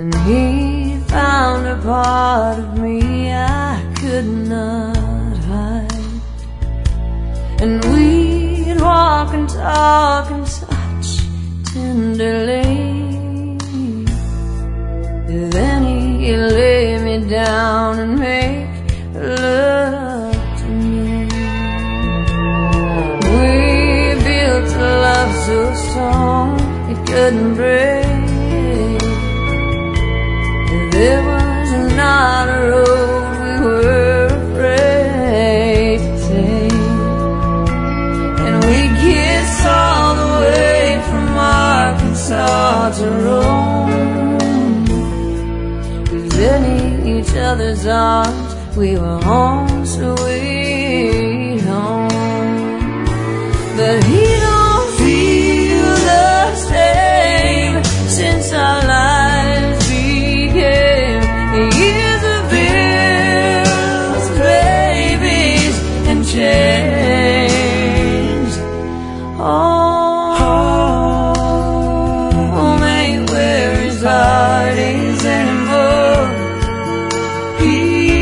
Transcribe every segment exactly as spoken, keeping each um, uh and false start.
and he found a part of me I could not hide. And we'd walk and talk and touch tenderly. Then he'd lay me down and make love to me. We built a love so strong it couldn't break. There was not a road we were afraid to take. And we kissed all the way from Arkansas to Rome. 'Cause in each other's arms we were home sweet home. But he don't feel the same since our lives became years of bills, babies, and change. Home ain't where his heart is anymore. He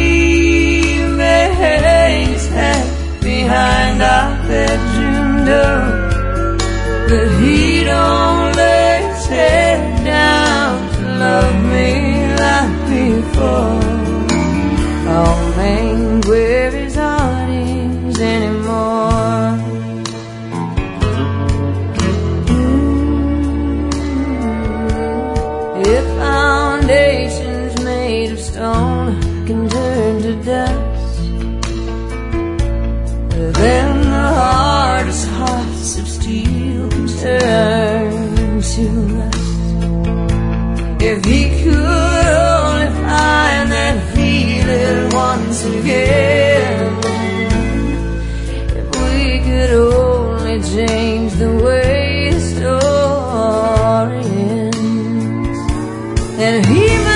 makes his head behind our bedroom door, but he don't lay his head down to love me like before. Home ain't where his heart is anymore. If foundations made of stone can turn to dust, then the hardest hearts of steel can turn to rust. If he could only find that feeling once again, if we could only change the way the story ends, and he